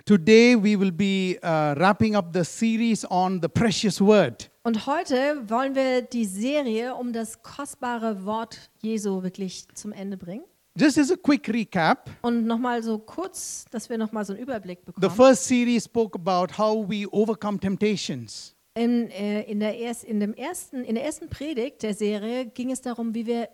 today we will be wrapping up the series on the precious word. Und heute wollen wir die Serie um das kostbare Wort Jesu wirklich zum Ende bringen. Just as a quick recap, Und nochmal so kurz, dass wir nochmal so einen Überblick the bekommen. first series spoke about how we overcome temptations. In der ersten Predigt der Serie ging es darum, wie wir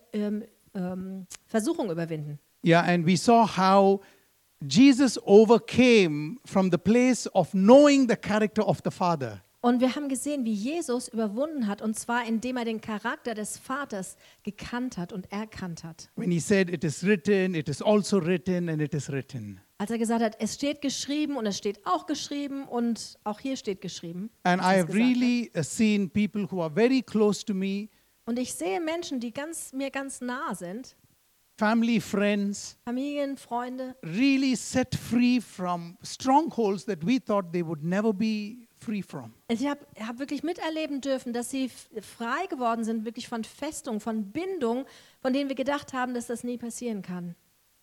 Versuchung überwinden. Yeah, and we saw how Jesus overcame from the place of knowing the character of the Father. Und wir haben gesehen, wie Jesus überwunden hat, und zwar indem er den Charakter des Vaters gekannt hat und erkannt hat. When he said, it is written, it is also written, and it is written. Als er gesagt hat, es steht geschrieben und es steht auch geschrieben und auch hier steht geschrieben. And als I er have es gesagt really seen people who are very close to me, hat. Und ich sehe Menschen, die mir ganz nah sind, family, friends, Familien, Freunde, really set free from strongholds that we thought they would never be free from. ich hab wirklich miterleben dürfen, dass sie frei geworden sind, wirklich von Festung, von Bindung, von denen wir gedacht haben, dass das nie passieren kann.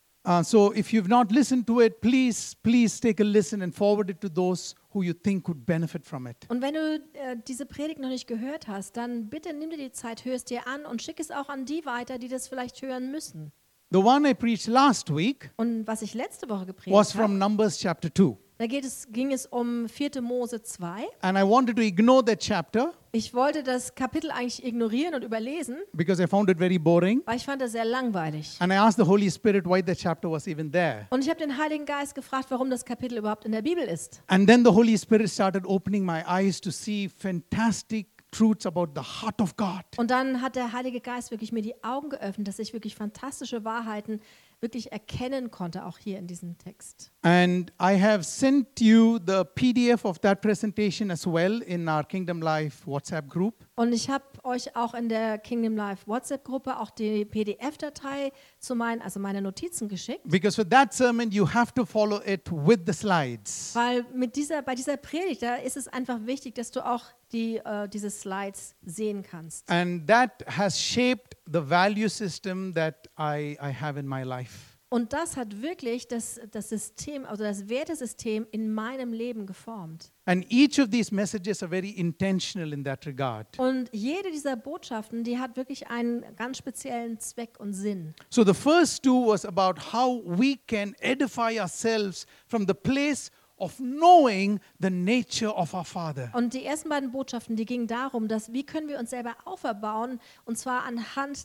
So if you've not listened to it, please take a listen and forward it to those who you think could benefit from it. Und wenn du diese Predigt noch nicht gehört hast, dann bitte nimm dir die Zeit, hör es dir an und schick es auch an die weiter, die das vielleicht hören müssen. The one I preached last week Und was ich letzte Woche was gepredigt from habe, Numbers chapter 2. da ging es um 4. Mose 2. And I wanted to ignore that chapter Ich wollte das Kapitel eigentlich ignorieren und überlesen, because I found it very boring. weil ich fand das sehr langweilig. And I asked the Holy Spirit why that chapter was even there. Und ich habe den Heiligen Geist gefragt, warum das Kapitel überhaupt in der Bibel ist. And then the Holy Spirit started opening my eyes to see fantastic truths about the heart of God. Und dann hat der Heilige Geist wirklich mir die Augen geöffnet, dass ich wirklich fantastische Wahrheiten wirklich erkennen konnte, auch hier in diesem Text. And I have sent you the PDF of that presentation as well in our Kingdom Life WhatsApp group. Und ich habe euch auch in der Kingdom Life WhatsApp-Gruppe auch die PDF-Datei zu meine Notizen geschickt. Because for that sermon, you have to follow it with the slides. Weil bei dieser Predigt, da ist es einfach wichtig, dass du auch diese Slides sehen kannst. And that has shaped the value system that I have in my life. Und das hat wirklich das System, also das Wertesystem in meinem Leben geformt. And each of these messages are very intentional in that regard. Und jede dieser Botschaften, die hat wirklich einen ganz speziellen Zweck und Sinn. So the first two was about how we can edify ourselves from the place of knowing the nature of our Father. Und die ersten beiden Botschaften, die gingen darum, wie können wir uns selber auferbauen, und zwar anhand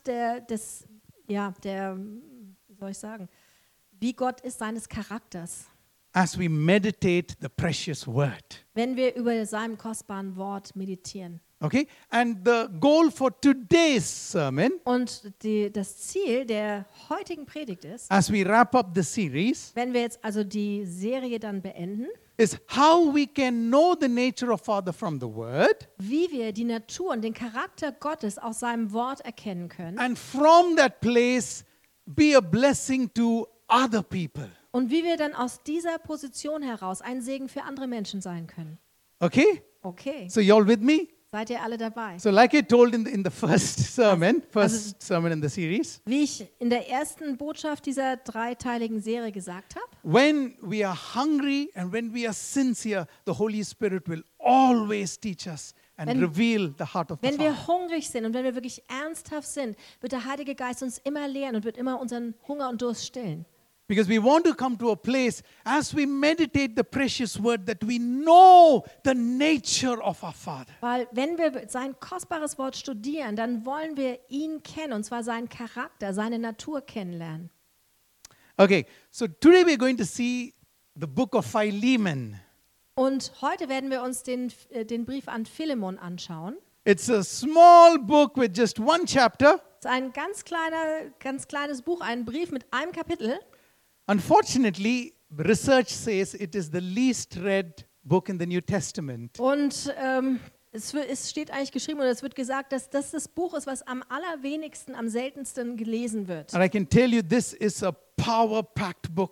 wie soll ich sagen, wie Gott ist, seines Charakters, As we meditate the precious word. wenn wir über seinem kostbaren Wort meditieren. Okay? And the goal for today's sermon, Und das Ziel der heutigen Predigt ist, as we wrap up the series, wenn wir jetzt also die Serie dann beenden, is how we can know the nature of Father from the word, wie wir die Natur und den Charakter Gottes aus seinem Wort erkennen können and from that place be a blessing to other people. und wie wir dann aus dieser Position heraus ein Segen für andere Menschen sein können. Okay? Okay, So you all with me? seid ihr alle dabei? So like I told in the first sermon in the series, Wie ich in der ersten Botschaft dieser dreiteiligen Serie gesagt habe, when we are hungry and when we are sincere, the Holy Spirit will always teach us and reveal the heart of the wenn Father. wir hungrig sind und wenn wir wirklich ernsthaft sind, wird der Heilige Geist uns immer lehren und wird immer unseren Hunger und Durst stillen. Because we want to come to a place as we meditate the precious word that we know the nature of our Father. Weil wenn wir sein kostbares Wort studieren, dann wollen wir ihn kennen, und zwar seinen Charakter, seine Natur kennenlernen. Okay, so today we're going to see the book of Philemon. Und heute werden wir uns den Brief an Philemon anschauen. It's a small book with just one chapter. Es ist ein ganz kleines Buch, ein Brief mit einem Kapitel. Unfortunately, research says it is the least read book in the New Testament. Und es steht eigentlich geschrieben, oder es wird gesagt, dass das Buch ist, was am allerwenigsten, am seltensten gelesen wird. And I can tell you this is a power-packed book.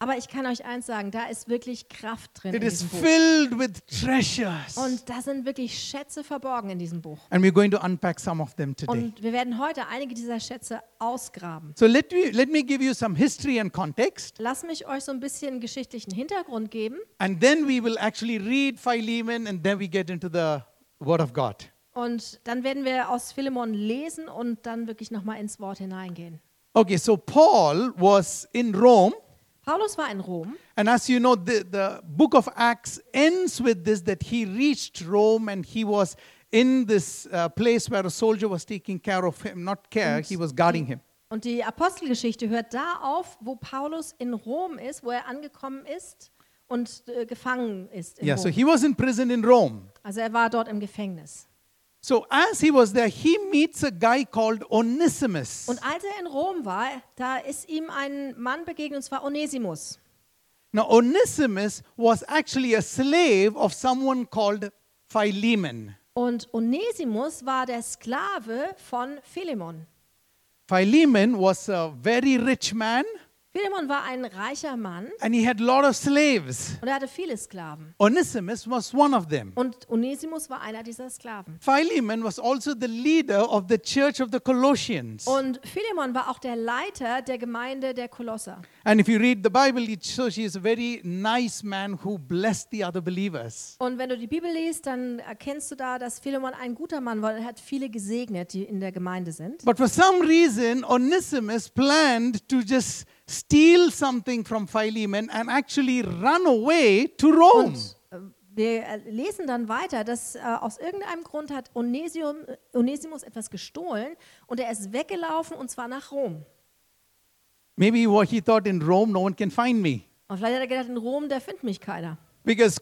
Aber ich kann euch eins sagen, da ist wirklich Kraft drin It in is diesem Buch. filled with treasures. Und da sind wirklich Schätze verborgen in diesem Buch. And we're going to unpack some of them today. Und wir werden heute einige dieser Schätze ausgraben. So let me give you some history and context, Lasst mich euch so ein bisschen geschichtlichen Hintergrund geben. and then we will actually read Philemon, and then we get into the Word of God. Und dann werden wir aus Philemon lesen und dann wirklich nochmal ins Wort hineingehen. Okay, so Paul was in Rome, Paulus war in Rom. and as you know, the book of Acts ends with this, that he reached Rome and he was in this place where a soldier was taking care of him, not care, he was guarding him. Und die Apostelgeschichte hört da auf, wo Paulus in Rom ist, wo er angekommen ist und gefangen ist in Yeah, so Rom. he was in prison in Rome. Also er war dort im Gefängnis. So as he was there, he meets a guy called Onesimus. Und als er in Rom war, da ist ihm ein Mann begegnet, und zwar Onesimus. Now, Onesimus was actually a slave of someone called Philemon. Und Onesimus war der Sklave von Philemon. Philemon was a very rich man, Philemon war ein reicher Mann and he had a lot of slaves. und er hatte viele Sklaven. Onesimus was one of them. Und Onesimus war einer dieser Sklaven. Philemon was also the leader of the church of the Colossians. Und Philemon war auch der Leiter der Gemeinde der Kolosser. And if you read the Bible, it shows he is a very nice man who blessed the other believers. Und wenn du die Bibel liest, dann erkennst du da, dass Philemon ein guter Mann war. Er hat viele gesegnet, die in der Gemeinde sind. But for some reason, Onesimus planned to just steal something from Philemon and actually run away to Rome. Und wir lesen dann weiter, dass aus irgendeinem Grund hat Onesimus etwas gestohlen und er ist weggelaufen, und zwar nach Rom. Maybe what he thought, in Rome, no one can find me. Und vielleicht hat er gedacht, in Rom, da findet mich keiner. Because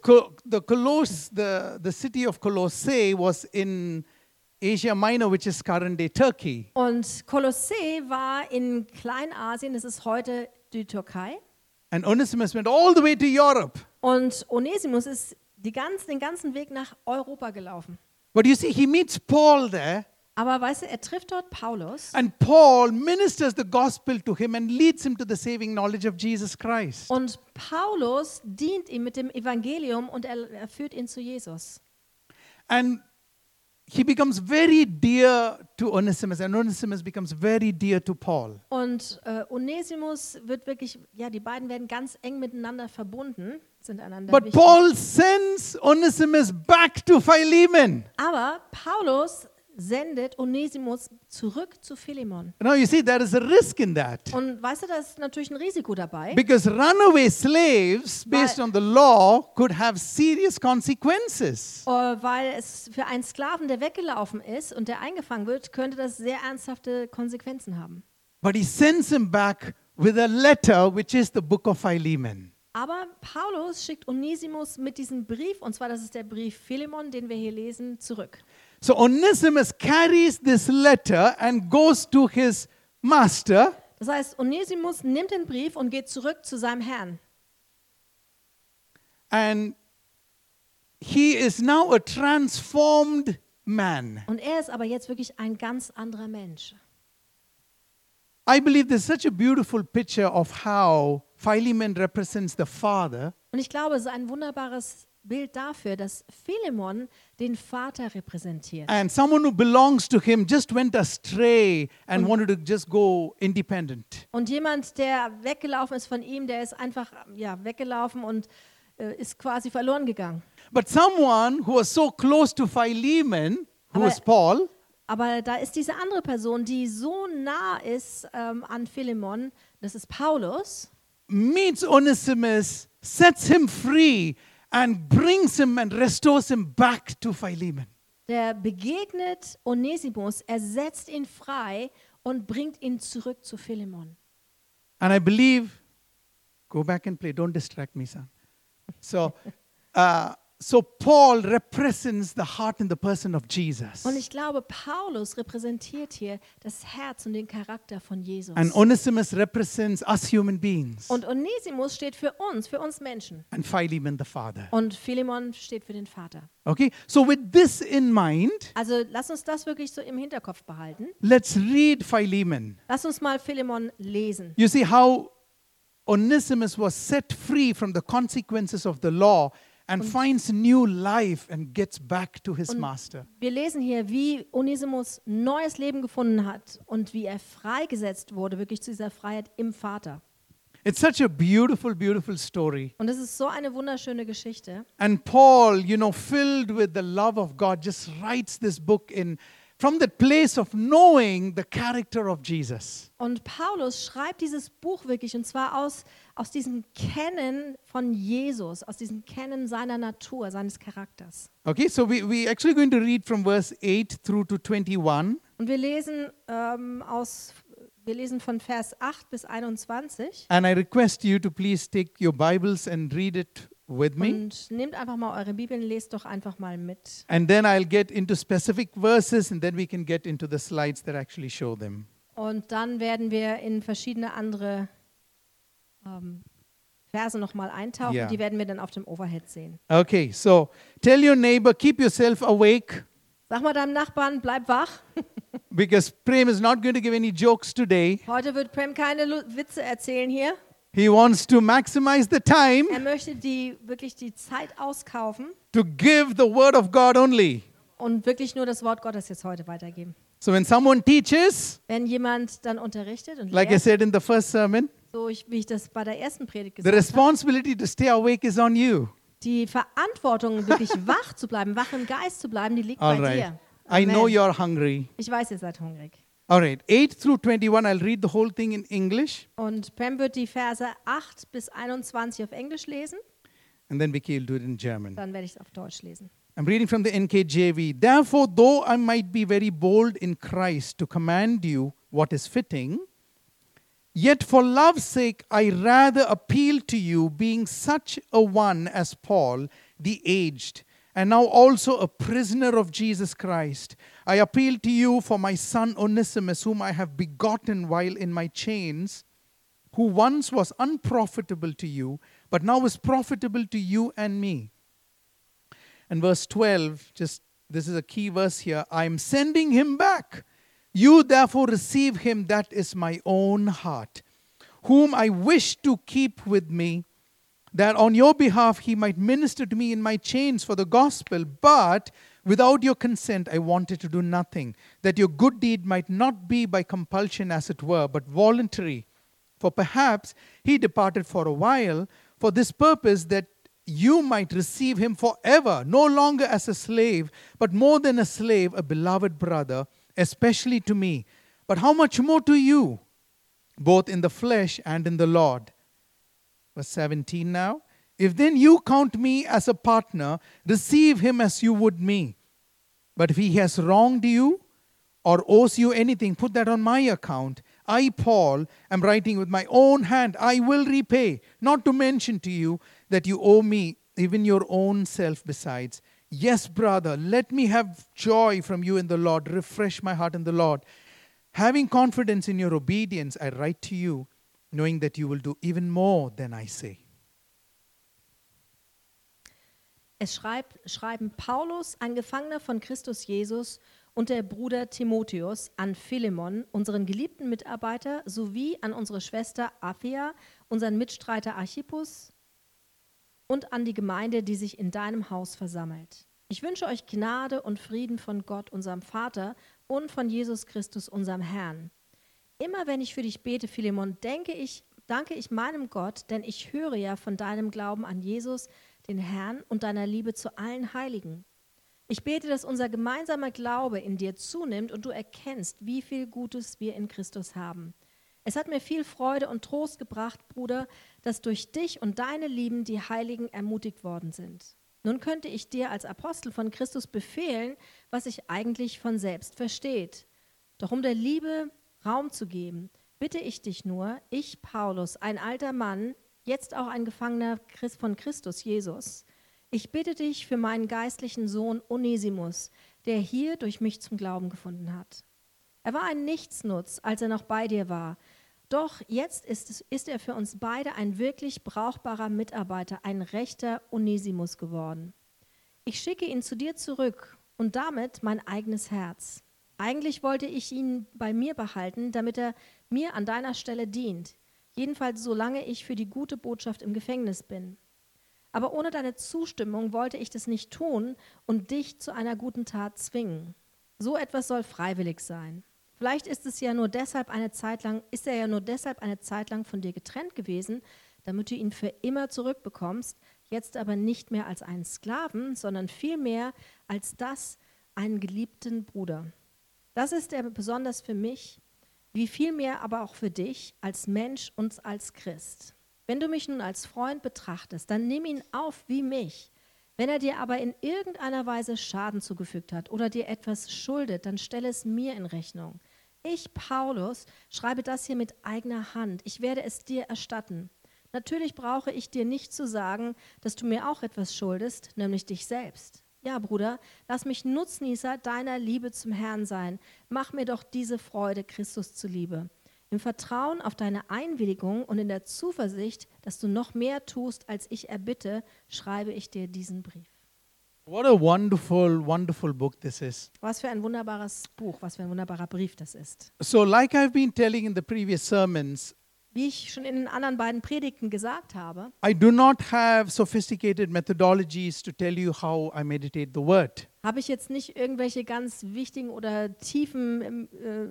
the city of Colossae was in Asia Minor, which is current day Turkey. Und Kolossee war in Kleinasien, das ist heute die Türkei. And Onesimus went all the way to Europe. Und Onesimus ist den ganzen Weg nach Europa gelaufen. But you see, he meets Paul there, Aber weißt du, er trifft dort Paulus. and Paul ministers the gospel to him and leads him to the saving knowledge of Jesus Christ. Und Paulus dient ihm mit dem Evangelium und er führt ihn zu Jesus. And he becomes very dear to Onesimus, and Onesimus becomes very dear to Paul. Und Onesimus wird wirklich, ja, die beiden werden ganz eng miteinander verbunden, sind einander But wichtig. Paul sends Onesimus back to Philemon. Aber Paulus sendet Onesimus zurück zu Philemon. Now you see, there is a risk in that. Und weißt du, da ist natürlich ein Risiko dabei. Because runaway slaves, based on the law, could have serious consequences. Weil es für einen Sklaven, der weggelaufen ist und der eingefangen wird, könnte das sehr ernsthafte Konsequenzen haben. But he sends him back with a letter, which is the book of Philemon. Aber Paulus schickt Onesimus mit diesem Brief, und zwar das ist der Brief Philemon, den wir hier lesen, zurück. So Onesimus carries this letter and goes to his master. Das heißt, Onesimus nimmt den Brief und geht zurück zu seinem Herrn. And he is now a transformed man. Und er ist aber jetzt wirklich ein ganz anderer Mensch. I believe there's such a beautiful picture of how Philemon represents the father, Und ich glaube, es ist ein wunderbares Bild dafür, dass Philemon den Vater repräsentiert. and someone who belongs to him just went astray and wanted to just go independent. Und jemand, der weggelaufen ist von ihm, der ist einfach weggelaufen und ist quasi verloren gegangen. But someone who was so close to Philemon, who Aber- was Paul, Aber da ist diese andere Person, die so nah ist an Philemon, das ist Paulus. meets Onesimus, sets him free, and brings him and restores him back to Philemon. Der begegnet Onesimus, er setzt ihn frei und bringt ihn zurück zu Philemon. And I believe, go back and play, don't distract me, son. So Paul represents the heart and the person of Jesus. Und ich glaube, Paulus repräsentiert hier das Herz und den Charakter von Jesus. And Onesimus represents us human beings. Und Onesimus steht für uns Menschen. And Philemon the father. Und Philemon steht für den Vater. Okay, so with this in mind, Also lass uns das wirklich so im Hinterkopf behalten. let's read Philemon. Lass uns mal Philemon lesen. You see how Onesimus was set free from the consequences of the law and finds new life and gets back to his master. Wir lesen hier, wie Onesimus neues Leben gefunden hat und wie er freigesetzt wurde, wirklich zu dieser Freiheit im Vater. It's such a beautiful, beautiful story. Und es ist so eine wunderschöne Geschichte. And Paul, filled with the love of God, just writes this book from the place of knowing the character of Jesus. Und Paulus schreibt dieses Buch wirklich, und zwar aus diesem Kennen von Jesus, aus diesem Kennen seiner Natur, seines Charakters. Okay, so we actually going to read from verse 8 through to 21. Und wir lesen von Vers 8 bis 21. And I request you to please take your Bibles and read it with me. Und nehmt einfach mal eure Bibeln, lest doch einfach mal mit. And then I'll get into specific verses and then we can get into the slides that actually show them. Und dann werden wir in verschiedene andere Verse nochmal eintauchen. Ja. Die werden wir dann auf dem Overhead sehen. Okay, so tell your neighbor, keep yourself awake Sag mal deinem Nachbarn, bleib wach. because Prem is not going to give any jokes today. Heute wird Prem keine Witze erzählen hier. He wants to maximize the time Er möchte wirklich die Zeit auskaufen to give the word of God only. und wirklich nur das Wort Gottes jetzt heute weitergeben. So when someone teaches, Wenn jemand dann unterrichtet und like I lehrt, said in the first sermon, wie ich das bei der ersten Predigt the gesagt habe, responsibility to stay awake is on you. die Verantwortung, wirklich wach zu bleiben, wach im Geist zu bleiben, die liegt All bei right. dir. I know Amen. you're hungry. Ich weiß, ihr seid hungrig. All right, 8 through 21, I'll read the whole thing in English Und Pam wird die Verse 8 bis 21 auf Englisch lesen, and then Vicky will do it in German. dann werde ich es auf Deutsch lesen. I'm reading from the NKJV. Therefore, though I might be very bold in Christ to command you what is fitting, yet for love's sake I rather appeal to you, being such a one as Paul, the aged, and now also a prisoner of Jesus Christ. I appeal to you for my son Onesimus, whom I have begotten while in my chains, who once was unprofitable to you, but now is profitable to you and me. And verse 12, this is a key verse here. I am sending him back. You therefore receive him, that is my own heart, whom I wish to keep with me, that on your behalf he might minister to me in my chains for the gospel. But without your consent I wanted to do nothing, that your good deed might not be by compulsion as it were, but voluntary. For perhaps he departed for a while for this purpose, that you might receive him forever, no longer as a slave, but more than a slave, a beloved brother, especially to me. But how much more to you, both in the flesh and in the Lord? Verse 17 now. If then you count me as a partner, receive him as you would me. But if he has wronged you or owes you anything, put that on my account. I, Paul, am writing with my own hand. I will repay, not to mention to you that you owe me even your own self besides. Yes, brother, let me have joy from you in the Lord. Refresh my heart in the Lord. Having confidence in your obedience, I write to you, knowing that you will do even more than I say. Es schreiben Paulus, ein Gefangener von Christus Jesus, und der Bruder Timotheus an Philemon, unseren geliebten Mitarbeiter, sowie an unsere Schwester Apphia, unseren Mitstreiter Archippus und an die Gemeinde, die sich in deinem Haus versammelt. Ich wünsche euch Gnade und Frieden von Gott, unserem Vater, und von Jesus Christus, unserem Herrn. Immer wenn ich für dich bete, Philemon, danke ich meinem Gott, denn ich höre ja von deinem Glauben an Jesus, den Herrn, und deiner Liebe zu allen Heiligen. Ich bete, dass unser gemeinsamer Glaube in dir zunimmt und du erkennst, wie viel Gutes wir in Christus haben. Es hat mir viel Freude und Trost gebracht, Bruder, dass durch dich und deine Lieben die Heiligen ermutigt worden sind. Nun könnte ich dir als Apostel von Christus befehlen, was sich eigentlich von selbst versteht. Doch um der Liebe Raum zu geben, bitte ich dich nur, ich, Paulus, ein alter Mann, jetzt auch ein Gefangener von Christus Jesus, ich bitte dich für meinen geistlichen Sohn Onesimus, der hier durch mich zum Glauben gefunden hat. Er war ein Nichtsnutz, als er noch bei dir war. Doch jetzt ist er für uns beide ein wirklich brauchbarer Mitarbeiter, ein rechter Onesimus geworden. Ich schicke ihn zu dir zurück und damit mein eigenes Herz. Eigentlich wollte ich ihn bei mir behalten, damit er mir an deiner Stelle dient. jedenfalls solange ich für die gute Botschaft im Gefängnis bin. Aber ohne deine Zustimmung wollte ich das nicht tun und dich zu einer guten Tat zwingen. So etwas soll freiwillig sein. Vielleicht ist er ja nur deshalb eine Zeit lang von dir getrennt gewesen, damit du ihn für immer zurückbekommst, jetzt aber nicht mehr als einen Sklaven, sondern vielmehr als einen geliebten Bruder. Das ist er besonders für mich, wie viel mehr aber auch für dich als Mensch und als Christ. Wenn du mich nun als Freund betrachtest, dann nimm ihn auf wie mich. Wenn er dir aber in irgendeiner Weise Schaden zugefügt hat oder dir etwas schuldet, dann stelle es mir in Rechnung. Ich, Paulus, schreibe das hier mit eigener Hand. Ich werde es dir erstatten. Natürlich brauche ich dir nicht zu sagen, dass du mir auch etwas schuldest, nämlich dich selbst. Ja, Bruder, lass mich Nutznießer deiner Liebe zum Herrn sein. Mach mir doch diese Freude Christus zuliebe. Im Vertrauen auf deine Einwilligung und in der Zuversicht, dass du noch mehr tust, als ich erbitte, schreibe ich dir diesen Brief. What a wonderful, wonderful book this is. Was für ein wunderbares Buch, was für ein wunderbarer Brief das ist. So, like I've been telling in the previous sermons, Wie ich schon in den anderen beiden Predigten gesagt habe, I do not have sophisticated methodologies to tell you how I meditate the word. habe ich jetzt nicht irgendwelche ganz wichtigen oder tiefen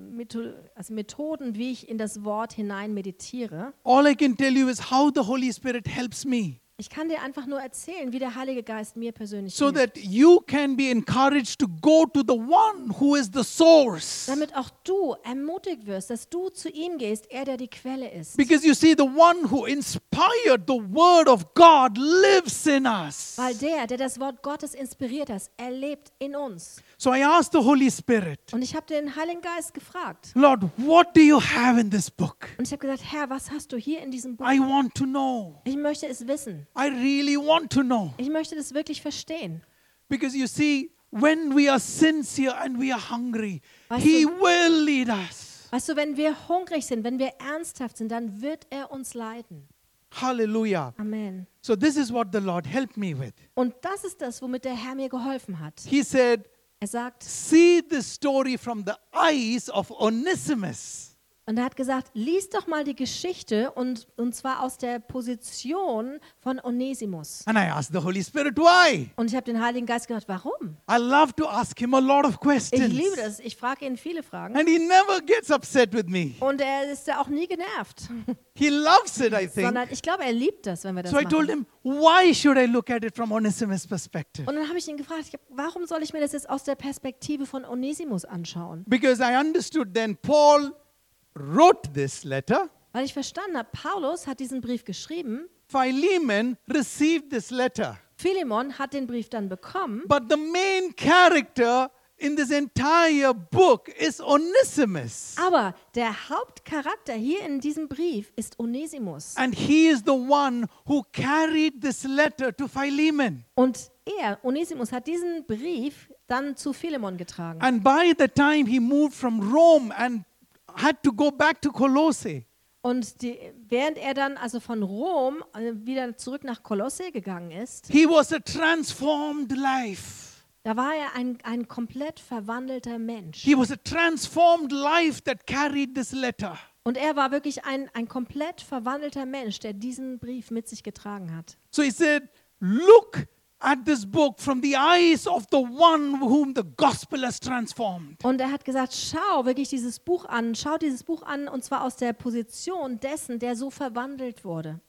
Methoden, wie ich in das Wort hinein meditiere. All I can tell you is how the Holy Spirit helps me Ich kann dir einfach nur erzählen, wie der Heilige Geist mir persönlich so hilft. that you can be encouraged to go to the one who is the source. Damit auch du ermutigt wirst, dass du zu ihm gehst, er, der die Quelle ist. Because you see, the one who inspired the word of God lives in us. Weil der das Wort Gottes inspiriert hat, er lebt in uns. So I asked the Holy Spirit, Und ich habe den Heiligen Geist gefragt. Lord, what do you have in this book? Und ich habe gesagt, Herr, was hast du hier in diesem Buch? I want to know. Ich möchte es wissen. I really want to know. Ich möchte das wirklich verstehen. Because you see, when we are sincere and we are hungry, Weißt He du- will lead us. Weißt du, wenn wir hungrig sind, wenn wir ernsthaft sind, dann wird er uns leiten. Hallelujah. Amen. So this is what the Lord helped me with. Und das ist das, womit der Herr mir geholfen hat. He said, Er sagt, see the story from the eyes of Onesimus. und er hat gesagt, lies doch mal die Geschichte und zwar aus der Position von Onesimus. And I asked the Holy Spirit, why? Und ich habe den Heiligen Geist gefragt, warum? I love to ask him a lot of Ich questions. liebe das. Ich frage ihn viele Fragen. And he never gets upset with me. Und er ist ja auch nie genervt. He loves it, I think. Sondern ich glaube, er liebt das, wenn wir das So I told machen. him, why should I look at it from Onesimus' perspective? Und dann habe ich ihn gefragt, warum soll ich mir das jetzt aus der Perspektive von Onesimus anschauen? Because I understood then Paul wrote this letter. Weil ich verstanden habe, Paulus hat diesen Brief geschrieben, Philemon received this letter. Philemon hat den Brief dann bekommen, But the main character in this entire book is Onesimus. aber der Hauptcharakter hier in diesem Brief ist Onesimus. And he is the one who carried this letter to Philemon. Und Onesimus, hat diesen Brief dann zu Philemon getragen. And by the time he moved from Rome and had to go back to Colossae, Und während er dann also von Rom wieder zurück nach Kolosse gegangen ist, he was a transformed life. da war er ein komplett verwandelter Mensch. He was a transformed life that carried this letter. Und er war wirklich ein komplett verwandelter Mensch, der diesen Brief mit sich getragen hat. So he said, look at this book from the eyes of the one whom the gospel has transformed. Und er hat gesagt, schau dieses Buch an und zwar aus der Position dessen, der so verwandelt wurde.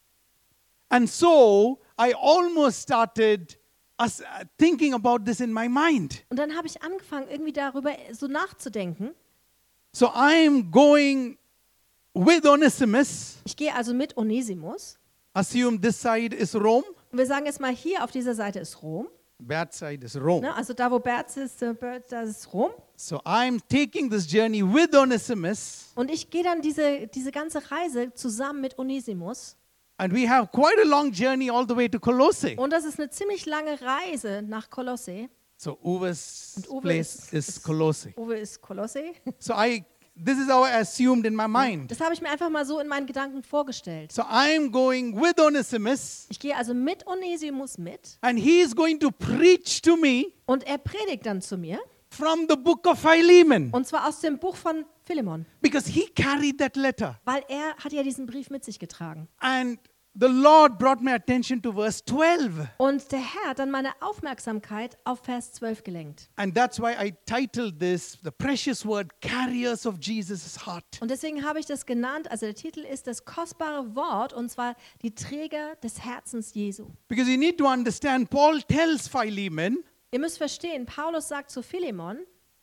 And so I almost started thinking about this in my mind. Und dann habe ich angefangen, irgendwie darüber so nachzudenken. So I'm going with Onesimus. Ich gehe also mit Onesimus. Assume this side is Rome. Und wir sagen jetzt mal, hier auf dieser Seite ist Rom. Bad side is Rome. Ne? Also da, wo Bert ist, da ist Rom. So I'm taking this journey with Onesimus. Und ich gehe dann diese ganze Reise zusammen mit Onesimus. And we have quite a long journey all the way to Colossae. Und das ist eine ziemlich lange Reise nach Kolosse. So Uwe's Und Uwe place is Colossae. Uwe ist Kolosse. So this is how I assumed in my mind. Das habe ich mir einfach mal so in meinen Gedanken vorgestellt. So I'm going with Onesimus, Ich gehe also mit Onesimus mit and he is going to preach to me und er predigt dann zu mir. from the book of Philemon. Und zwar aus dem Buch von Philemon, Because he carried that letter. weil er hat ja diesen Brief mit sich getragen. And the Lord brought my attention to verse 12. Und der Herr hat dann meine Aufmerksamkeit auf Vers 12 gelenkt. And that's why I titled this, the precious word, carriers of Jesus' heart. Und deswegen habe ich das genannt, also der Titel ist das kostbare Wort, und zwar die Träger des Herzens Jesu. Because you need to understand, Paul tells Philemon, Ihr müsst verstehen, Paulus sagt zu Philemon,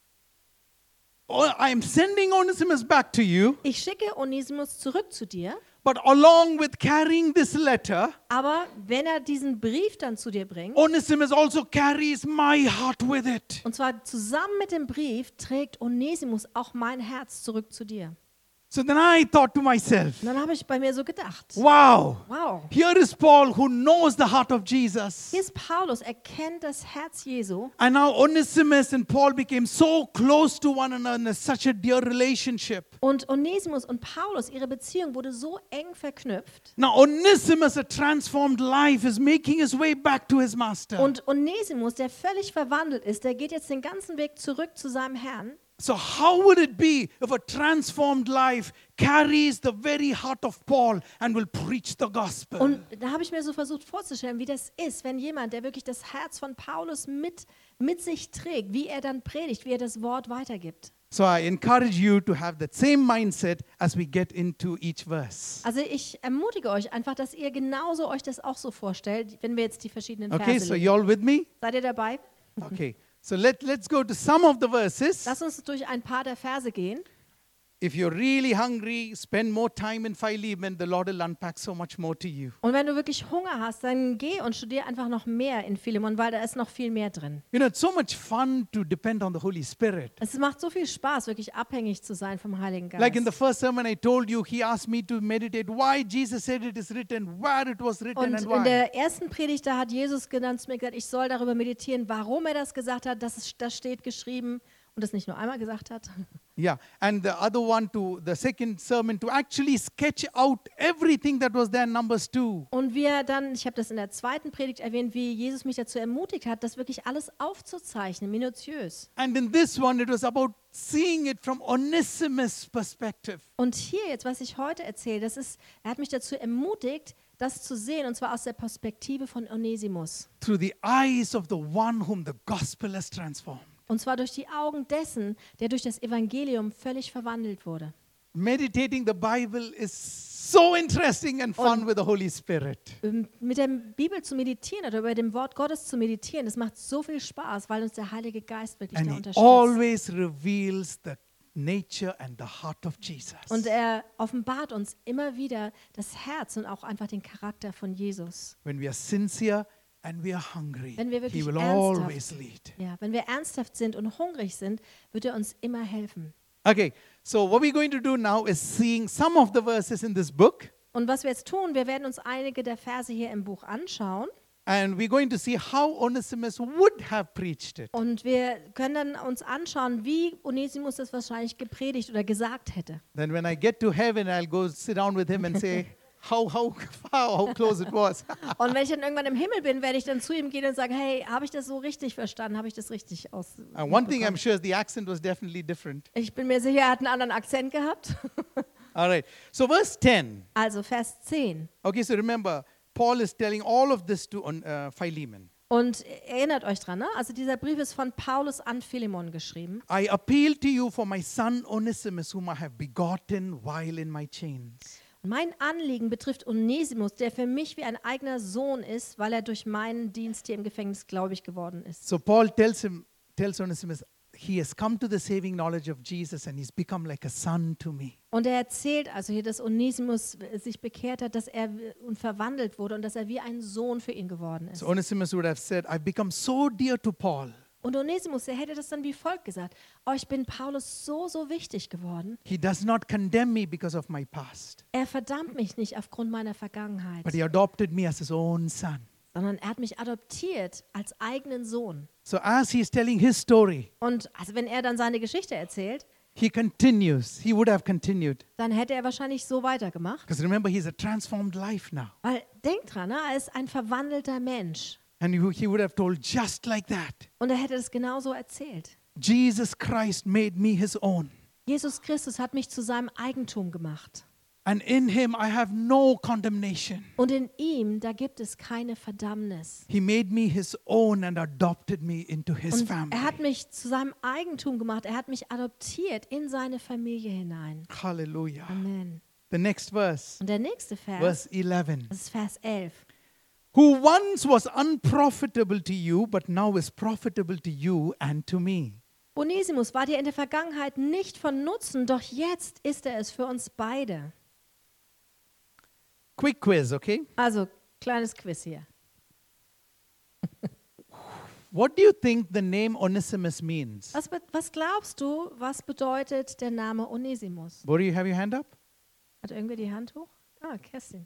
oh, I'm sending Onesimus back to you, ich schicke Onesimus zurück zu dir, but along with carrying this letter, aber wenn er diesen Brief dann zu dir bringt, Onesimus also carries my heart with it. und zwar zusammen mit dem Brief, trägt Onesimus auch mein Herz zurück zu dir. So then I thought to myself, Und dann habe ich bei mir so gedacht, wow, wow, here is Paul who knows the heart of Jesus. hier ist Paulus, er kennt das Herz Jesu. And now Onesimus and Paul became so close to one another in such a dear relationship. Und Onesimus und Paulus, ihre Beziehung wurde so eng verknüpft. Now Onesimus, a transformed life, is making his way back to his master. Und Onesimus, der völlig verwandelt ist, der geht jetzt den ganzen Weg zurück zu seinem Herrn. So how would it be if a transformed life carries the very heart of Paul and will preach the gospel? Und da habe ich mir so versucht vorzustellen, wie das ist, wenn jemand, der wirklich das Herz von Paulus mit sich trägt, wie er dann predigt, wie er das Wort weitergibt. So I encourage you to have that same mindset as we get into each verse. Also ich ermutige euch einfach, dass ihr genauso euch das auch so vorstellt, wenn wir jetzt die verschiedenen Okay, Verse so lesen. you all with me? Seid ihr dabei? Okay, so let's go to some of the verses. Lass uns durch ein paar der Verse gehen. If you're really hungry, spend more time in Philemon. The Lord will unpack so much more to you. Und wenn du wirklich Hunger hast, dann geh und studier einfach noch mehr in Philemon, weil da ist noch viel mehr drin. You know, it's so much fun to depend on the Holy Spirit. Es macht so viel Spaß, wirklich abhängig zu sein vom Heiligen Geist. Like in the first sermon I told you, he asked me to meditate why Jesus said it is written, where it was written Und and in why. der ersten Predigt, da hat Jesus genannt zu mir gesagt, ich soll darüber meditieren, warum er das gesagt hat, das steht geschrieben und das nicht nur einmal gesagt hat. Yeah, and the other one to the second sermon to actually sketch out everything that was there in Numbers 2. Und wir dann, ich habe das in der zweiten Predigt erwähnt, wie Jesus mich dazu ermutigt hat, das wirklich alles aufzuzeichnen, minutiös. And in this one it was about seeing it from Onesimus' perspective. Und hier jetzt, was ich heute erzähle, das ist, er hat mich dazu ermutigt, das zu sehen, und zwar aus der Perspektive von Onesimus. Through the eyes of the one whom the gospel has transformed. Und zwar durch die Augen dessen, der durch das Evangelium völlig verwandelt wurde. Meditating the Bible is so interesting and fun with the Holy Spirit. Mit der Bibel zu meditieren oder über dem Wort Gottes zu meditieren, das macht so viel Spaß, weil uns der Heilige Geist wirklich And da he unterstützt. always reveals the nature and the heart of Jesus. Und er offenbart uns immer wieder das Herz und auch einfach den Charakter von Jesus. When we are sincere and we are hungry, Wenn wir he wirklich will ernsthaft- always lead. Ja, wenn wir ernsthaft sind und hungrig sind, wird er uns immer helfen. Okay, so what we're going to do now is seeing some of the verses in this book, Und was wir jetzt tun, wir werden uns einige der Verse hier im Buch anschauen and we're going to see how Onesimus would have preached it. und wir können dann uns anschauen, wie Onesimus das wahrscheinlich gepredigt oder gesagt hätte. Then when I get to heaven, I'll go sit down with him and say how close it was. Und wenn ich dann irgendwann im Himmel bin, werde ich dann zu ihm gehen und sagen, hey, habe ich das so richtig verstanden? Habe ich das richtig aus? And one thing I'm sure is the accent was definitely different. Ich bin mir sicher, er hat einen anderen Akzent gehabt. All right, so verse 10. Also Vers 10. Okay, so remember, Paul is telling all of this to Philemon. Und erinnert euch dran, ne? Also dieser Brief ist von Paulus an Philemon geschrieben. I appeal to you for my son Onesimus, whom I have begotten while in my chains. Und mein Anliegen betrifft Onesimus, der für mich wie ein eigener Sohn ist, weil er durch meinen Dienst hier im Gefängnis gläubig geworden ist. So Paul tells Onesimus, he has come to the saving knowledge of Jesus and he's become like a son to me. Und er erzählt also hier, dass Onesimus sich bekehrt hat, dass er verwandelt wurde und dass er wie ein Sohn für ihn geworden ist. So Onesimus would have said, I've become so dear to Paul. Und Onesimus, er hätte das dann wie folgt gesagt: Oh, ich bin Paulus so wichtig geworden. He does not condemn me because of my past, Er verdammt mich nicht aufgrund meiner Vergangenheit, but he adopted me as his own son. sondern er hat mich adoptiert als eigenen Sohn. So as he's telling his story, Und also wenn er dann seine Geschichte erzählt, he continues. He would have continued. dann hätte er wahrscheinlich so weitergemacht. Because remember, he's a transformed life now. Weil denkt dran, ne? Er ist ein verwandelter Mensch. And he would have told just like that. Und er hätte es genauso erzählt. Jesus Christ made me his own. Jesus Christus hat mich zu seinem Eigentum gemacht. And in him I have no condemnation. Und in ihm, da gibt es keine Verdammnis. He made me his own and adopted me into his Und family. er hat mich zu seinem Eigentum gemacht. Er hat mich adoptiert in seine Familie hinein. Hallelujah. Amen. The next verse, Und der nächste verse 11. das ist Vers 11. Who once was unprofitable to you, but now is profitable to you and to me. Onesimus war dir in der Vergangenheit nicht von Nutzen, doch jetzt ist er es für uns beide. Quick quiz, okay? Also, kleines Quiz hier. What do you think the name Onesimus means? Was glaubst du, was bedeutet der Name Onesimus? Bori, you have your hand up? Hat irgendwer die Hand hoch? Kerstin.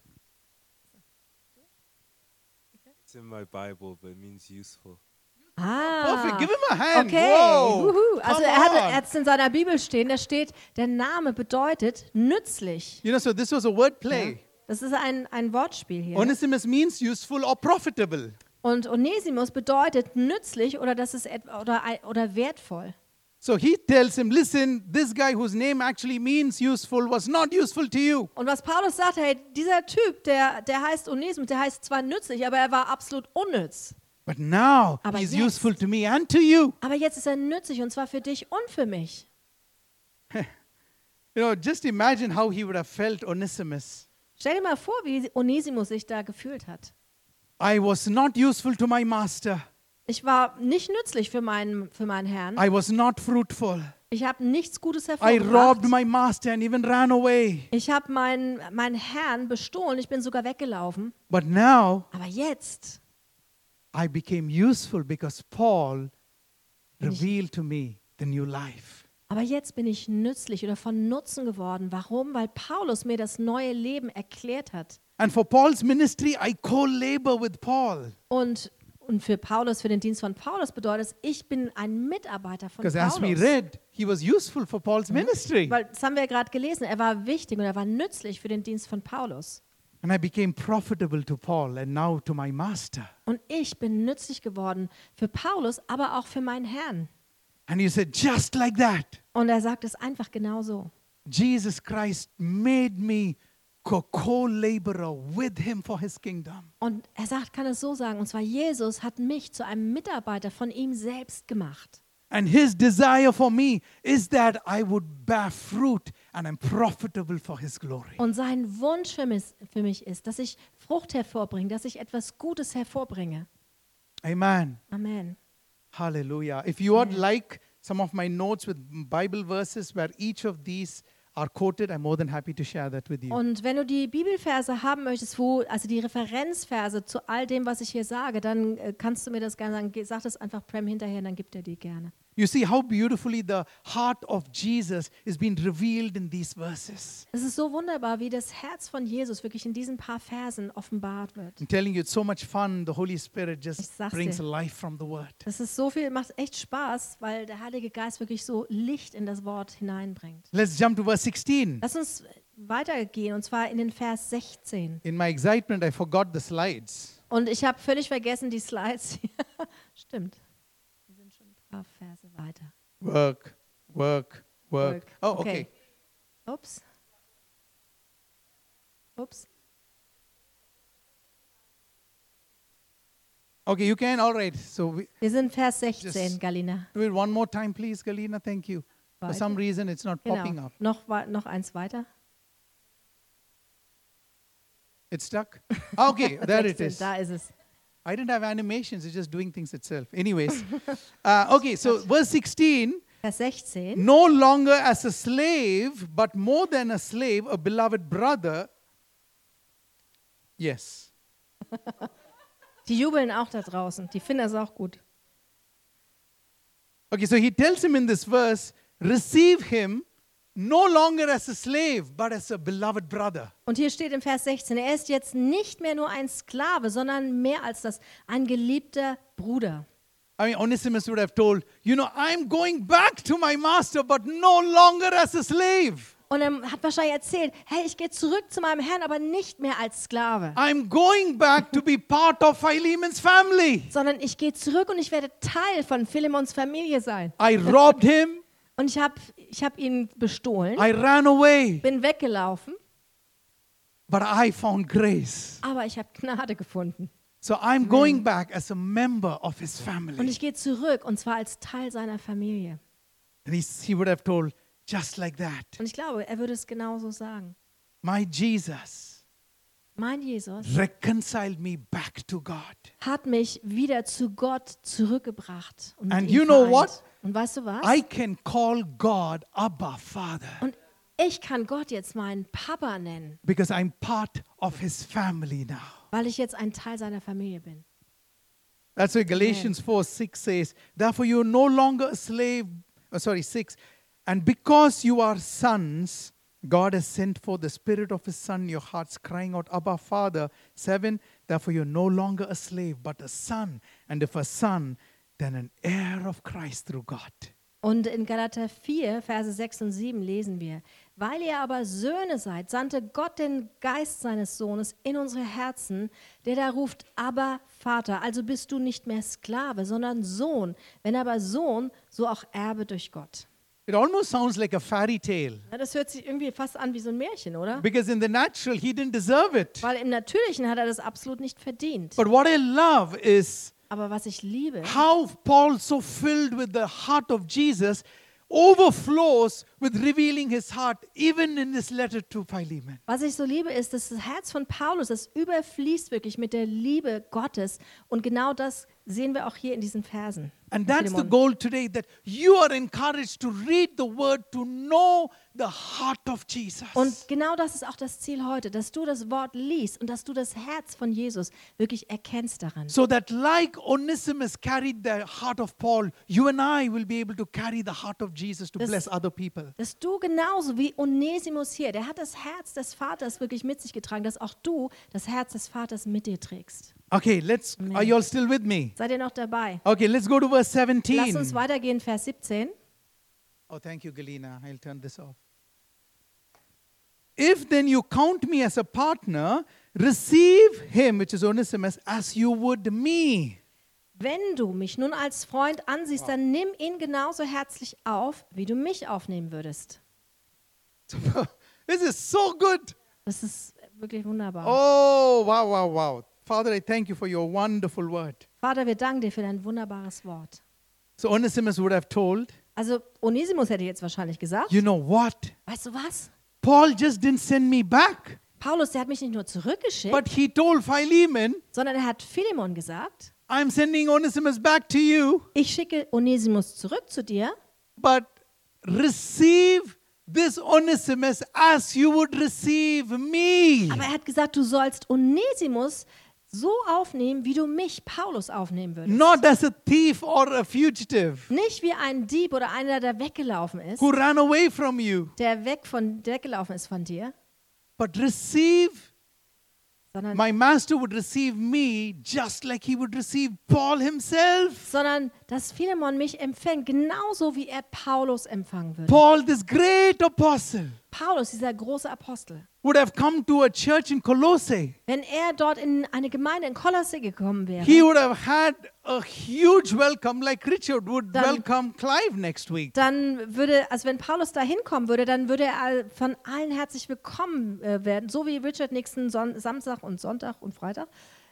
It's in my Bible, but it means useful. Perfect. Give him a hand. Okay. Whoa. Wuhu. Also Come er on. hat es in seiner Bibel stehen, da steht, der Name bedeutet nützlich. You know, so this was a word play. Das ist ein Wortspiel hier. Onesimus means useful or profitable. Und Onesimus bedeutet nützlich oder das ist oder wertvoll. So he tells him, listen, this guy whose name actually means useful was not useful to you. Und was Paulus sagt, hey, dieser Typ, der heißt Onesimus, der heißt zwar nützlich, aber er war absolut unnütz. But now Aber he's jetzt- useful to me and to you. Aber jetzt ist er nützlich und zwar für dich und für mich. You know, just imagine how he would have felt, Onesimus. Stell dir mal vor, wie Onesimus sich da gefühlt hat. I was not useful to my master. Ich war nicht nützlich für meinen Herrn. I was not fruitful. Ich habe nichts Gutes I hervorgebracht. robbed my master and even ran away. Ich habe meinen Herrn bestohlen. Ich bin sogar weggelaufen. But now Aber jetzt I became useful because Paul Bin ich- revealed to me the new life. bin ich nützlich oder von Nutzen geworden. Warum? Weil Paulus mir das neue Leben erklärt hat. And for Paul's ministry, I co-labor with Paul. Und für Paulus, für den Dienst von Paulus bedeutet es, ich bin ein Mitarbeiter von Because as we Paulus. read, he was useful for Paul's ministry. Weil das haben wir ja gerade gelesen. Er war wichtig und er war nützlich für den Dienst von Paulus. And I became profitable to Paul and now to my master. Und ich bin nützlich geworden für Paulus, aber auch für meinen Herrn. And he said, just like that, Und er sagt es einfach genauso. Jesus Christ made me co-laborer with him for his kingdom. Und er sagt, kann es so sagen, und zwar Jesus hat mich zu einem Mitarbeiter von ihm selbst gemacht. And his desire for me is that I would bear fruit and I'm profitable for his glory. Und sein Wunsch für mich ist, dass ich Frucht hervorbringe, dass ich etwas Gutes hervorbringe. Amen. Amen. Hallelujah. If you would like some of my notes with Bible verses where each of these are quoted, I'm more than happy to share that with you. Und wenn du die Bibelverse haben möchtest, also die Referenzverse zu all dem, was ich hier sage, dann kannst du mir das gerne sagen. Sag das einfach Prem hinterher, dann gibt er die gerne. You see how beautifully the heart of Jesus is being revealed in these verses. Es ist so wunderbar, wie das Herz von Jesus wirklich in diesen paar Versen offenbart wird. I'm telling you, it's so much fun. The Holy Spirit Ich just sag's brings dir. life from the Word. Das ist so viel, macht echt Spaß, weil der Heilige Geist wirklich so Licht in das Wort hineinbringt. Let's jump to verse 16. Lass uns weitergehen und zwar in den Vers 16. In my excitement, I forgot the slides. Und ich habe völlig vergessen die Slides. Stimmt. Wir sind schon ein paar Verse weiter. Work, work, work. Work. Oh, okay. Ups. Ups. Okay, you can. All right. So Wir sind Vers 16, Just- Galina. do it one more time, please, Galina. Thank you. For Weiter. some reason, it's not popping Genau. up. Noch eins weiter. It's stuck. Okay, there it 16, is. Da ist es. I didn't have animations. It's just doing things itself. Anyways, okay. So verse 16. Vers 16. No longer as a slave, but more than a slave, a beloved brother. Yes. Die jubeln auch da draußen. Die finden das auch gut. Okay, so he tells him in this verse, receive him no longer as a slave, but as a beloved brother. Und hier steht im Vers 16, er ist jetzt nicht mehr nur ein Sklave, sondern mehr als das, ein geliebter Bruder. I mean, Onesimus would have told, you know, I'm going back to my master, but no longer as a slave. Und er hat wahrscheinlich erzählt, hey, ich gehe zurück zu meinem Herrn, aber nicht mehr als Sklave, I'm going back to be part of Philemon's family. sondern ich gehe zurück und ich werde Teil von Philemons Familie sein. I robbed him. Und ich hab ihn bestohlen, I ran away. bin weggelaufen, But I found grace. aber ich habe Gnade gefunden. So I'm going back as a member of his Und family. ich gehe zurück, und zwar als Teil seiner Familie. And he would have told, just like that, Und ich glaube, er würde es genauso sagen. my Jesus Mein Jesus reconciled me back to God. hat mich wieder zu Gott zurückgebracht. Und mit And ihm you know vereint. what? Und weißt du was? I can call God Abba Father Und ich kann Gott jetzt meinen Papa nennen, because I'm part of his family now. weil ich jetzt ein Teil seiner Familie bin. That's why Galatians 4:6 says, therefore you are no longer a slave, 6, and because you are sons, God has sent forth the Spirit of His Son in your hearts, crying out, Abba, Father. 7, therefore you're no longer a slave, but a son. And if a son, then an heir of Christ through God. Und in Galater 4, Verse 6 und 7 lesen wir, weil ihr aber Söhne seid, sandte Gott den Geist seines Sohnes in unsere Herzen, der da ruft, Abba, Vater. Also bist du nicht mehr Sklave, sondern Sohn. Wenn aber Sohn, so auch Erbe durch Gott. It almost sounds like a fairy tale Ja, das hört sich irgendwie fast an wie so ein Märchen, oder? because in the natural, he didn't deserve it. Weil im Natürlichen hat er das absolut nicht verdient. But what I love is Aber was ich liebe, how Paul, so filled with the heart of Jesus, overflows with revealing his heart, even in this letter to Philemon. was ich so liebe, ist, dass das Herz von Paulus, das überfließt wirklich mit der Liebe Gottes. Und genau das sehen wir auch hier in diesen Versen. And that's the Philemon. goal today, that you are encouraged to read the word, to know the heart of Jesus. Und genau das ist auch das Ziel heute, dass du das Wort liest und dass du das Herz von Jesus wirklich erkennst daran. So that like Onesimus carried the heart of Paul, you and I will be able to carry the heart of Jesus to Das- bless other people. Dass du genauso wie Onesimus hier, der hat das Herz des Vaters wirklich mit sich getragen, dass auch du das Herz des Vaters mit dir trägst. Okay, are you all still with me? Seid ihr noch dabei? Okay, let's go to verse Lass 17. uns weitergehen, Vers 17. Oh, thank you, Galina. I'll turn this off. If then you count me as a partner, receive him, which is Onesimus, as you would me. Wenn du mich nun als Freund ansiehst, dann nimm ihn genauso herzlich auf, wie du mich aufnehmen würdest. This is so good. Das ist wirklich wunderbar. Oh, wow, wow, wow. Father, I thank you for your wonderful word. Vater, wir danken dir für dein wunderbares Wort. So Onesimus would have told, Also Onesimus hätte jetzt wahrscheinlich gesagt, you know what? weißt du was? Paul just didn't send me back, Paulus, der hat mich nicht nur zurückgeschickt, but he told Philemon, sondern er hat Philemon gesagt, I'm sending Onesimus back to you, ich schicke Onesimus zurück zu dir, but receive this Onesimus as you would receive me. aber er hat gesagt, du sollst Onesimus so aufnehmen, wie du mich, Paulus, aufnehmen würdest. Not as a thief or a fugitive Nicht wie ein Dieb oder einer, der weggelaufen ist, who ran away from you, der weggelaufen ist von dir, but receive, sondern my master would receive me just like he would receive Paul himself. sondern dass Philemon mich empfängt, genauso wie er Paulus empfangen würde. Paul, this great apostle, Paulus, dieser große Apostel, would have come to a church in Colossae. wenn er dort in eine Gemeinde in Kolosse gekommen wäre, He would have had a huge welcome, like Richard would Dann- welcome Clive next week. dann würde, also wenn Paulus da hinkommen würde, dann würde er von allen herzlich willkommen werden, so wie Richard nächsten Samstag und Sonntag und Freitag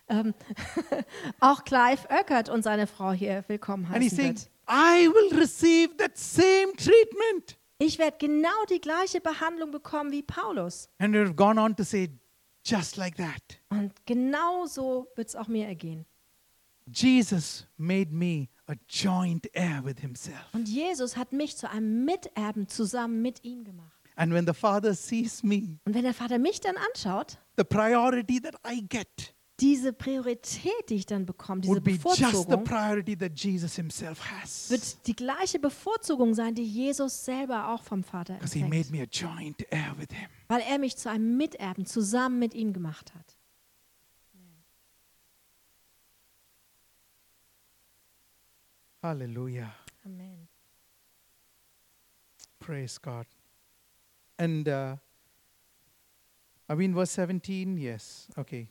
auch Clive Oeckert und seine Frau hier willkommen And he's heißen saying, wird. I will receive that same treatment. Ich werde genau die gleiche Behandlung bekommen wie Paulus. And would have gone on to say, just like that. Und genau so wird es auch mir ergehen. Jesus made me a joint heir with himself. Und Jesus hat mich zu einem Miterben zusammen mit ihm gemacht. And when the Father sees me, Und wenn der Vater mich dann anschaut, the priority that I get diese Priorität, die ich dann bekomme, diese would be just the Bevorzugung, priority that Jesus himself has. wird die gleiche Bevorzugung sein, die Jesus selber auch vom Vater Because he made empfängt. me a joint heir with him. Weil er mich zu einem Miterben zusammen mit ihm gemacht hat. Hallelujah. Amen. Praise God. And are we in verse 17? Yes. Okay.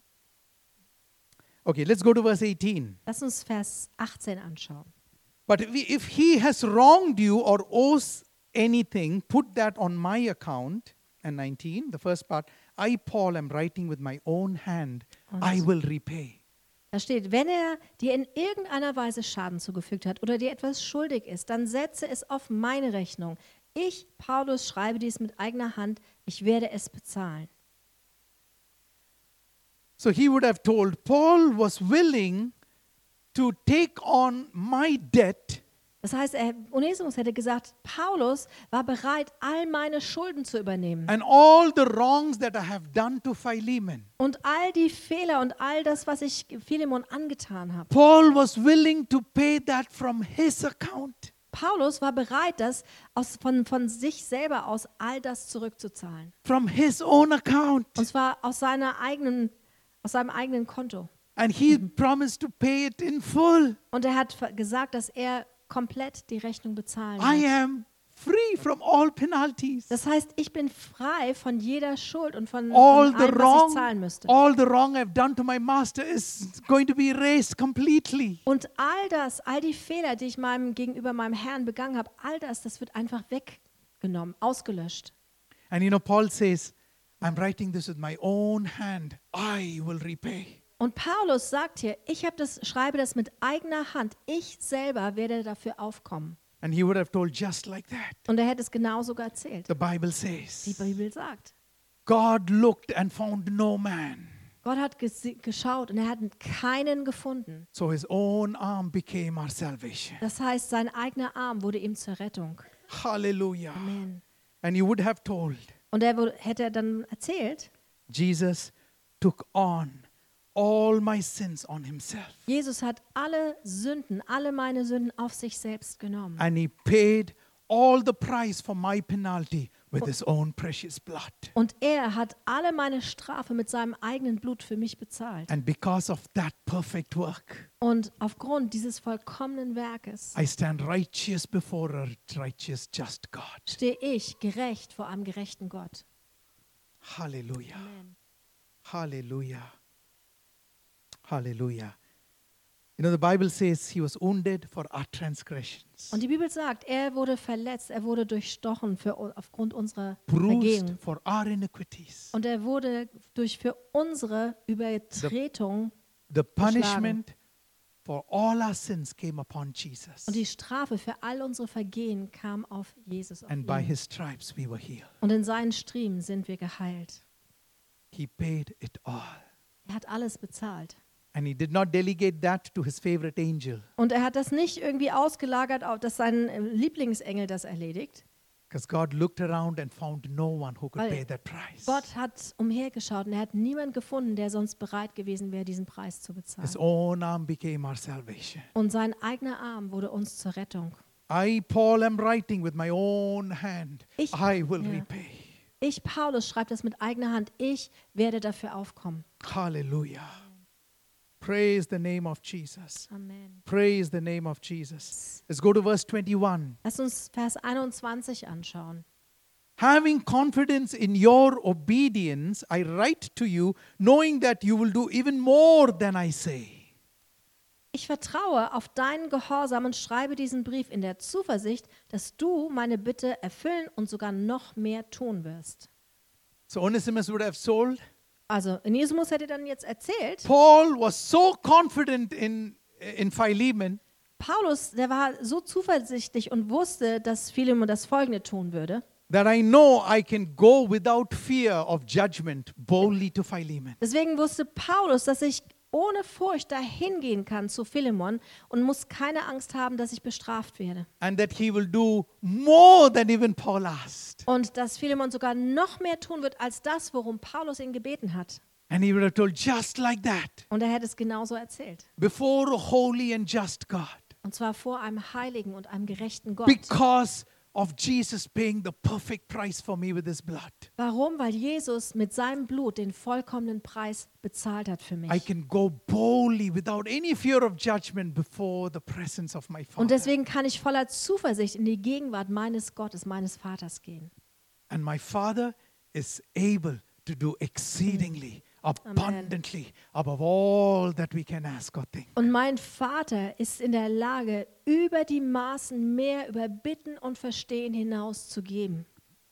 Okay, let's go to verse 18. Lass uns Vers 18 anschauen. But if he has wronged you or owes anything, put that on my account. And 19, the first part, I, Paul, am writing with my own hand. I will repay. Da steht, wenn er dir in irgendeiner Weise Schaden zugefügt hat oder dir etwas schuldig ist, dann setze es auf meine Rechnung. Ich, Paulus, schreibe dies mit eigener Hand. Ich werde es bezahlen. So he would have told, Paul was willing to take on my debt. Das heißt, Onesimus hätte gesagt, Paulus war bereit, all meine Schulden zu übernehmen. And all the wrongs that I have done to Philemon. Und all die Fehler und all das, was ich Philemon angetan habe. Paul was willing to pay that from his account. Paulus war bereit, das von sich selber aus all das zurückzuzahlen. From his own account. Und zwar aus seinem eigenen Konto. And he promised to pay it in full. Und er hat gesagt, dass er komplett die Rechnung bezahlen I wird. am free from all penalties. Das heißt, ich bin frei von jeder Schuld und von All allem, the was ich zahlen müsste. all the wrong I've done to my master is going to be erased completely. Und all die Fehler, die ich gegenüber meinem Herrn begangen habe, das wird einfach weggenommen, ausgelöscht. And Paul says, I'm writing this with my own hand. I will repay. Und Paulus sagt hier, schreibe das mit eigener Hand. Ich selber werde dafür aufkommen. And he would have told just like that. Und er hätte es genauso erzählt. The Bible Die says, Bibel sagt, God looked and found no man. Gott hat geschaut und er hat keinen gefunden. So his own arm became our salvation. Das heißt, sein eigener Arm wurde ihm zur Rettung. Hallelujah. Amen. And he would have told, Und hätte dann erzählt, Jesus took on all my sins on himself. Jesus hat alle meine Sünden auf sich selbst genommen. And he paid all the price for my penalty with his own precious blood. Und er hat alle meine Strafe mit seinem eigenen Blut für mich bezahlt. And because of that perfect work, Und aufgrund dieses vollkommenen Werkes I stand righteous before a righteous, just God. stehe ich gerecht vor einem gerechten Gott. Hallelujah. Amen. Hallelujah. Hallelujah. The Bible says he was wounded for our transgressions, Und die Bibel sagt, er wurde verletzt, er wurde durchstochen aufgrund unserer bruised Vergehung. for our iniquities. Und er wurde für unsere Übertretung The punishment for all our sins came upon Jesus. und die Strafe für all unsere Vergehen kam auf Jesus. Auf And by ihn. his stripes we were healed. Und in seinen Striemen sind wir geheilt. He paid it all. Er hat alles bezahlt. And he did not delegate that to his favorite angel. Und er hat das nicht irgendwie ausgelagert, dass sein Lieblingsengel das erledigt. Because God looked around and found no one who could Weil pay that price. Gott hat umhergeschaut und er hat niemanden gefunden, der sonst bereit gewesen wäre, diesen Preis zu bezahlen. His own arm became our salvation. Und sein eigener Arm wurde uns zur Rettung. I, Paul, am writing with my own hand. Ich- I will ja. repay. Ich, Paulus, schreibe das mit eigener Hand. Ich werde dafür aufkommen. Hallelujah. Praise the name of Jesus. Amen. Praise the name of Jesus. Let's go to verse 21. Lass uns Vers 21 anschauen. Having confidence in your obedience, I write to you, knowing that you will do even more than I say. Ich vertraue auf deinen Gehorsam und schreibe diesen Brief in der Zuversicht, dass du meine Bitte erfüllen und sogar noch mehr tun wirst. So Onesimus would have told, Also, Onesimus hätte dann jetzt erzählt, Paul was so confident in Philemon Paulus, der war so zuversichtlich und wusste, dass Philemon das Folgende tun würde. that I know I can go without fear of judgment boldly to Philemon. Deswegen wusste Paulus, dass ich ohne Furcht dahin gehen kann zu Philemon und muss keine Angst haben, dass ich bestraft werde. And that he will do more than even Paul asked. Und dass Philemon sogar noch mehr tun wird als das, worum Paulus ihn gebeten hat. And he would have told just like that, Und er hätte es genauso erzählt. before a holy and just God. Und zwar vor einem heiligen und einem gerechten Gott. Because of Jesus paying the perfect price for me with his blood. Warum? Weil Jesus mit seinem Blut den vollkommenen Preis bezahlt hat für I mich. can go boldly without any fear of judgment before the presence of my Father. Und deswegen kann ich voller Zuversicht in die Gegenwart meines Gottes, meines Vaters gehen. And my Father is able to do exceedingly, abundantly, above all that we can ask or think. Und mein Vater ist in der Lage, über die Maßen mehr über Bitten und Verstehen hinaus zu geben.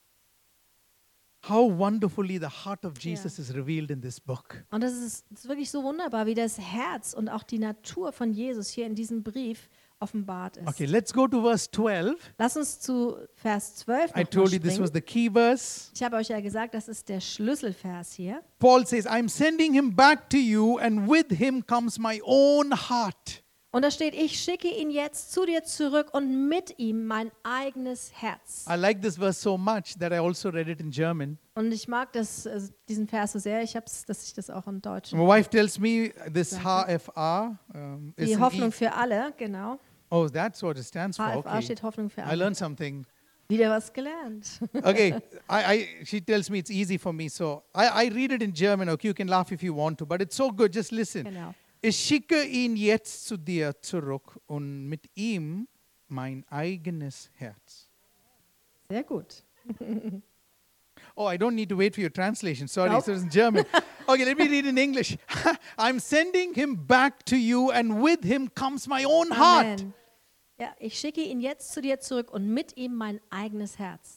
How wonderfully the heart of Jesus is revealed in this book. Und das ist wirklich so wunderbar, wie das Herz und auch die Natur von Jesus hier in diesem Brief offenbart ist. Okay, let's go to verse 12. Lass uns zu Vers 12 I noch told mal you this was springen. the key verse. Ich habe euch ja gesagt, das ist der Schlüsselvers hier. Paul says, I'm sending him back to you, and with him comes my own heart. Und da steht, ich schicke ihn jetzt zu dir zurück und mit ihm mein eigenes Herz. I like this verse so much that I also read it in German. Und ich mag diesen Vers so sehr, dass ich das auch im Deutschen. My wife tells me this HFR is Die an Hoffnung für alle, genau. Oh, that's what it stands for. HFA Okay. steht Hoffnung für I alle. learned something. Wieder was gelernt. Okay, she tells me it's easy for me, so I read it in German. Okay, you can laugh if you want to, but it's so good. Just listen. Genau. Ich schicke ihn jetzt zu dir zurück und mit ihm mein eigenes Herz. Sehr gut. Oh, I don't need to wait for your translation. Sorry, Nope. so it's in German. Okay, let me read in English. I'm sending him back to you, and with him comes my own heart. Amen. Ja, ich schicke ihn jetzt zu dir zurück und mit ihm mein eigenes Herz.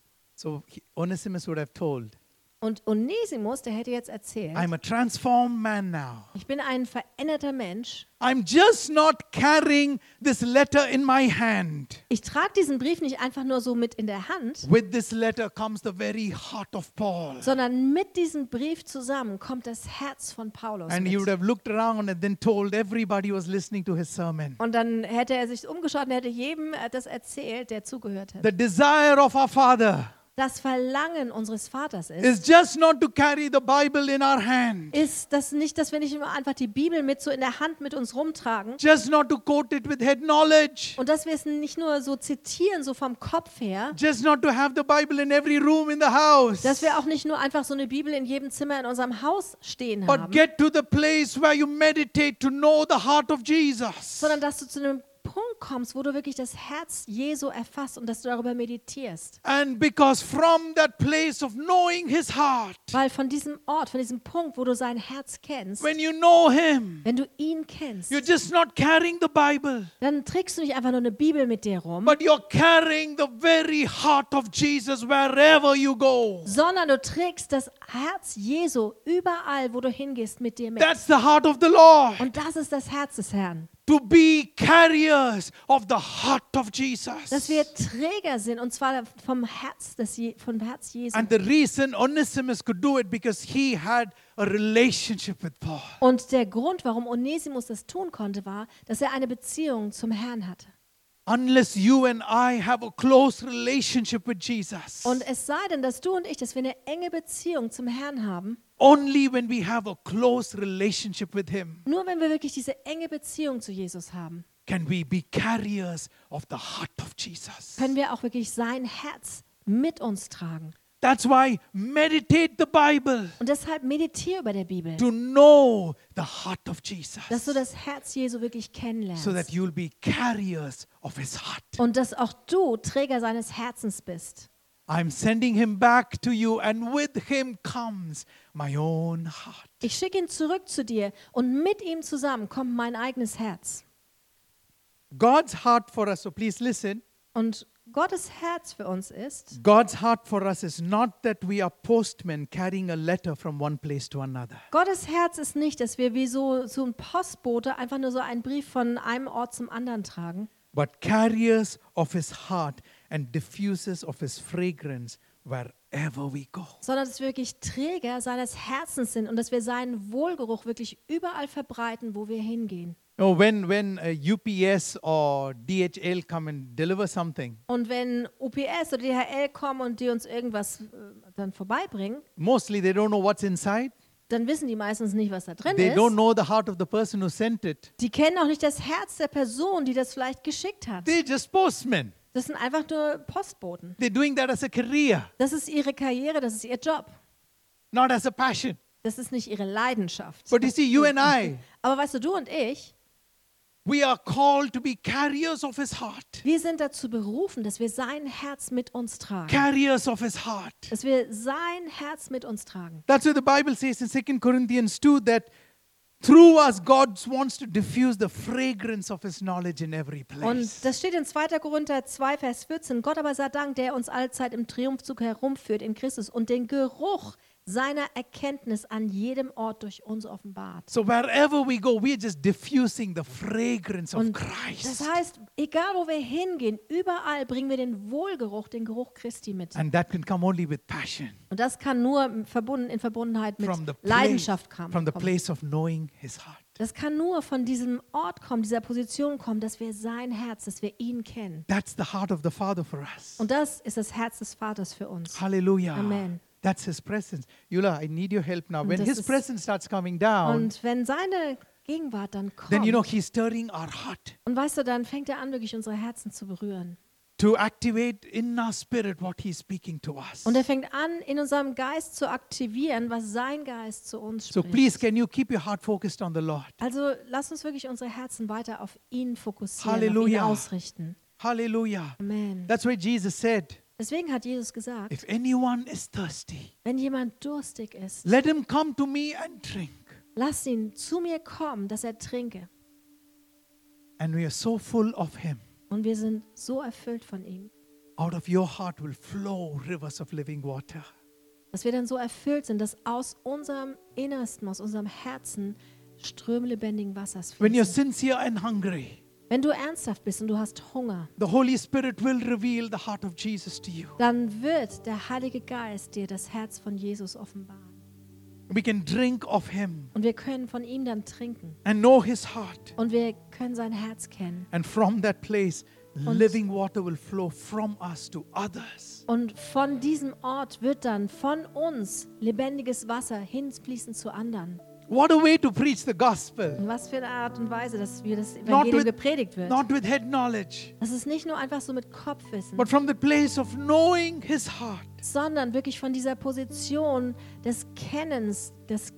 So Onesimus would have told, Und Onesimus, der hätte jetzt erzählt, I'm a transformed man now. ich bin ein veränderter Mensch. I'm just not carrying this letter in my hand. Ich trage diesen Brief nicht einfach nur so mit in der Hand, With this letter comes the very heart of Paul. sondern mit diesem Brief zusammen kommt das Herz von Paulus And he would mit. have looked around and then told everybody who was listening to his sermon. Und dann hätte er sich umgeschaut und hätte jedem das erzählt, der zugehört hat. The desire of our Father Das Verlangen unseres Vaters is just not to carry the Bible in our hand, ist das nicht, dass wir nicht immer einfach die Bibel mit so in der Hand mit uns rumtragen just not to quote it with head knowledge, und dass wir es nicht nur so zitieren, so vom Kopf her, just not to have the Bible in every room in the house, dass wir auch nicht nur einfach so eine Bibel in jedem Zimmer in unserem Haus stehen but haben, get to the place where you meditate to know the heart of Jesus. sondern dass du zu einem Punkt kommst, wo du wirklich das Herz Jesu erfasst und dass du darüber meditierst. And because from that place of knowing his heart, Weil von diesem Ort, von diesem Punkt, wo du sein Herz kennst, when you know him, wenn du ihn kennst, you're just not carrying the Bible, dann trägst du nicht einfach nur eine Bibel mit dir rum, but you're carrying the very heart of Jesus wherever you go. sondern du trägst das Herz Jesu überall, wo du hingehst, mit dir mit. That's the heart of the Lord. Und das ist das Herz des Herrn. To be carriers of the heart of Jesus. Dass wir Träger sind, und zwar vom Herz Jesu. And the reason Onesimus could do it because he had a relationship with Paul. Und der Grund, warum Onesimus das tun konnte, war, dass er eine Beziehung zum Herrn hatte. Unless you and I have a close relationship with Jesus, Und es sei denn, dass du und ich, dass wir eine enge Beziehung zum Herrn haben, only when we have a close relationship with him nur wenn wir wirklich diese enge Beziehung zu Jesus haben, can we be carriers of the heart of Jesus. können wir auch wirklich sein Herz mit uns tragen. That's why meditate the Bible Und deshalb meditiere über der Bibel, to know the heart of Jesus, dass du das Herz Jesu wirklich so kennenlernst. that you'll be carriers of his heart. Und dass auch du Träger seines Herzens bist. I'm sending him back to you, and with him comes my own heart. Ich schicke ihn zurück zu dir und mit ihm zusammen kommt mein eigenes Herz. God's heart for us, so please listen. Und Gottes Herz für uns ist, God's heart for us is not that we are postmen carrying a letter from one place to another. Gottes Herz ist nicht, dass wir wie so ein Postbote einfach nur so einen Brief von einem Ort zum anderen tragen, But carriers of his heart and diffusers of his fragrance wherever we go. sondern dass wir wirklich Träger seines Herzens sind und dass wir seinen Wohlgeruch wirklich überall verbreiten, wo wir hingehen. Oh, when UPS or DHL come and deliver something, Und wenn UPS oder DHL kommen und die uns irgendwas dann vorbeibringen, mostly they don't know what's inside. dann wissen die meistens nicht, was da drin They don't ist. know the heart of the person who sent it. Die kennen auch nicht das Herz der Person, die das vielleicht geschickt hat. They're just postmen. Das sind einfach nur Postboten. They're doing that as a career, Das ist ihre Karriere, das ist ihr Job. not as a passion. Das ist nicht ihre Leidenschaft. But you see, you and I, Aber weißt du und ich, We are called to be carriers of his heart. Wir sind dazu berufen, dass wir sein Herz mit uns tragen. Carriers of his heart. Dass wir sein Herz mit uns tragen. That's what the Bible says in 2 Corinthians 2, that through us God wants to diffuse the fragrance of his knowledge in every Und place. das steht in 2. Korinther 2, Vers 14. Gott aber sei Dank, der uns allzeit im Triumphzug herumführt in Christus und den Geruch seiner Erkenntnis an jedem Ort durch uns offenbart. So wherever we go, we're just diffusing the fragrance of Und Christ. das heißt, egal wo wir hingehen, überall bringen wir den Wohlgeruch, den Geruch Christi mit. And that can come only with passion. Und das kann nur in Verbundenheit mit From the Leidenschaft from kommen. the place of knowing his heart. Das kann nur von diesem Ort kommen, dieser Position kommen, dass wir sein Herz, dass wir ihn kennen. That's the heart of the Father for us. Und das ist das Herz des Vaters für uns. Hallelujah. Amen. That's his presence. Eula, I need your help now. Und When das his ist- presence starts coming down, Und wenn seine Gegenwart dann then kommt, he's stirring our heart und weißt du, dann fängt er an, wirklich unsere Herzen zu berühren. to activate in our spirit what he's speaking to us. Und er fängt an, in unserem Geist zu aktivieren, was sein Geist zu uns So spricht. please, can you keep your heart focused on the Lord? Also lass uns wirklich unsere Herzen weiter auf ihn fokussieren, Halleluja. auf ihn ausrichten. Hallelujah. Amen. That's why Jesus said, Deswegen hat Jesus gesagt, if anyone is thirsty, wenn jemand durstig ist, let him come to me and drink. lass ihn zu mir kommen, dass er trinke. And we are so full of him. Und wir sind so erfüllt von ihm, Out of your heart will flow rivers of living water. dass wir dann so erfüllt sind, dass aus unserem Innersten, aus unserem Herzen Ströme lebendigen Wassers When you're fließen. sincere and hungry, Wenn du ernsthaft bist und du hast Hunger, the Holy Spirit will reveal the heart of Jesus to you. dann wird der Heilige Geist dir das Herz von Jesus offenbaren. We can drink of him Und wir können von ihm dann trinken. and know his heart. Und wir können sein Herz kennen. And from that place, Und- living water will flow from us to others. Und von diesem Ort wird dann von uns lebendiges Wasser hinfließen zu anderen. What a way to preach the gospel. Und was für eine Art und Weise, dass wir das Not Evangelium with, gepredigt wird. not with head knowledge, Das ist nicht nur einfach so mit Kopfwissen, but from the place of knowing his heart. sondern wirklich von dieser Position des Kennens,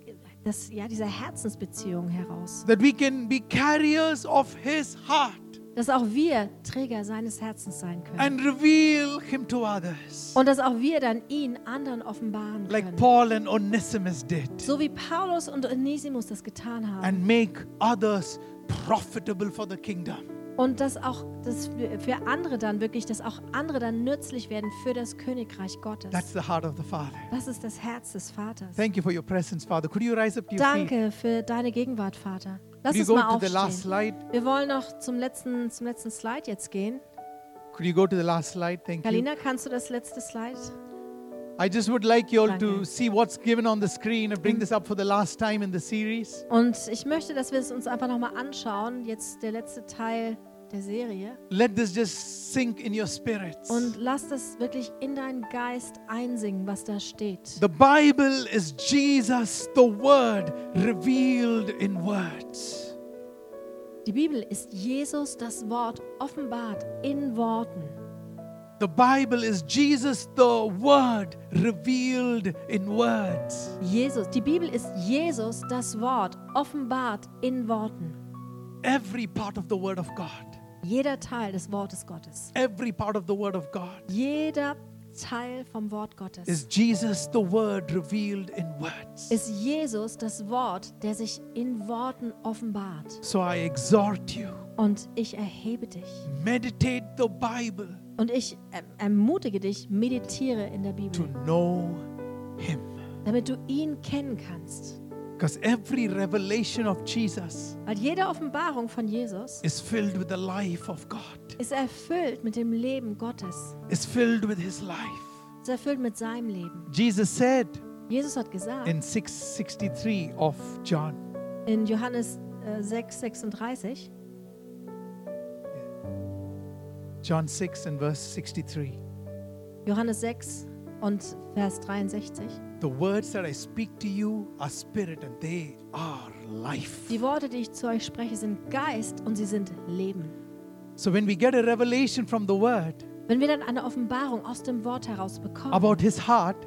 dieser Herzensbeziehung heraus. That we can be carriers of his heart Dass auch wir Träger seines Herzens sein können. and reveal him to others. Und dass auch wir dann ihn anderen offenbaren Like können. Paul and Onesimus did. So wie Paulus und Onesimus das getan haben. And make others profitable for the kingdom. Und dass auch das für andere dann wirklich, dass auch andere dann nützlich werden für das Königreich Gottes. That's the heart of the Father. Das ist das Herz des Vaters. Thank you for your presence, Father. Could you rise up to your feet? Danke für deine Gegenwart, Vater. Lass Could you uns go mal to the last aufstehen. slide? Wir wollen noch zum letzten Slide jetzt gehen. Could you go to the last slide? Thank you. Galina, kannst du das letzte Slide? I just would like you all to Danke. see what's given on the screen and bring this up for the last time in the series. Und ich möchte, dass wir es uns einfach nochmal anschauen. Jetzt der letzte Teil der Serie. Let this just sink in your spirits. Und lass das wirklich in deinen Geist einsingen, was da steht. The Bible is Jesus, the Word revealed in words. Die Bibel ist Jesus, das Wort, offenbart in Worten. The Bible is Jesus, the Word revealed in words. Die Bibel ist Jesus, das Wort, offenbart in Worten. Every part of the Word of God. Jeder Teil des Wortes Gottes. Every part of the Word of God Jeder Teil vom Wort Gottes is Jesus, the Word revealed in words. ist Jesus, das Wort, der sich in Worten offenbart. So I exhort you, Und ich erhebe dich. meditate the Bible Und ich ermutige dich, meditiere in der to Bibel, know Him. damit du ihn kennen kannst. Because every revelation of Jesus Weil jede Offenbarung von Jesus is filled with the life of God, ist erfüllt mit dem Leben Gottes. is filled with His life. Ist erfüllt mit seinem Leben. Jesus said Jesus hat gesagt in 6:63 of John, in Johannes 6,36, John 6 and verse 63, Johannes 6 und Vers 63. the words that I speak to you are spirit and they are life. Die Worte, die ich zu euch spreche, sind Geist und sie sind Leben. So when we get a revelation from the Word Wenn wir dann eine Offenbarung aus dem Wort heraus bekommen about His heart,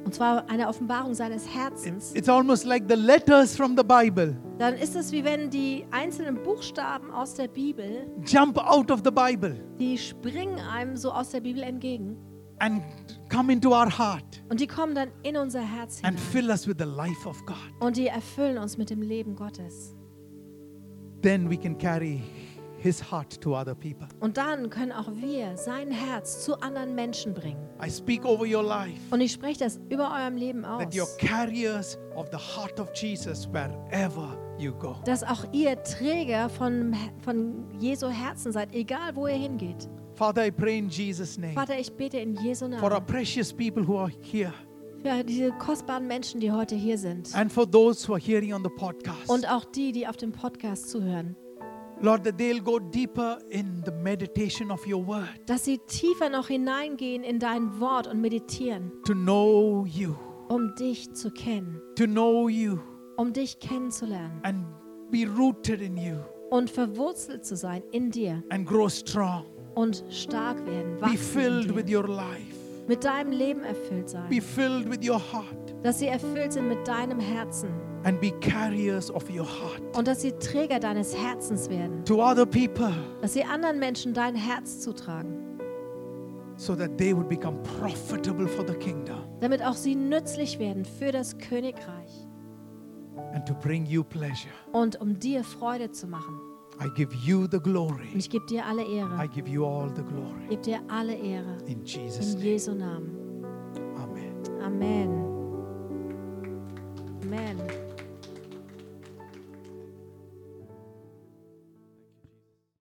und zwar eine Offenbarung seines Herzens, It's almost like the letters from the Bible dann ist es wie wenn die einzelnen Buchstaben aus der Bibel, jump out of the Bible die springen einem so aus der Bibel entgegen and come into our heart und die kommen dann in unser Herz and hinein fill us with the life of God. und die erfüllen uns mit dem Leben Gottes. Then we can carry His heart to other people. Und dann können auch wir sein Herz zu anderen Menschen bringen. I speak over your life Und ich spreche das über eurem Leben that you're aus, carriers of the heart of Jesus wherever you go. dass auch ihr Träger von Jesu Herzen seid, egal wo ihr hingeht. Father, I pray in Jesus' name Vater, ich bete in Jesu for our Namen precious people who are here für diese kostbaren Menschen, die heute hier sind. and for those who are hearing on the podcast. Und auch die, die auf dem Podcast zuhören. Lord, that they'll go deeper in the meditation of your word Dass sie tiefer noch hineingehen in dein Wort und meditieren, to know you, um dich zu kennen, to know you um dich kennenzulernen and be rooted in you und verwurzelt zu sein in dir and grow strong. und stark werden, Be wachsen filled in with dir, your life. mit deinem Leben erfüllt sein, Be filled with your heart dass sie erfüllt sind mit deinem Herzen and be carriers of your heart und dass sie Träger deines Herzens werden, to other people dass sie anderen Menschen dein Herz zutragen, so that they would become profitable for the kingdom damit auch sie nützlich werden für das Königreich and to bring you pleasure. und um dir Freude zu machen. I give you the Und glory. ich gebe dir alle I Ehre, give you all the glory. gebe dir alle Ehre In Jesus' in name. Jesu Namen. Amen. Amen. Amen.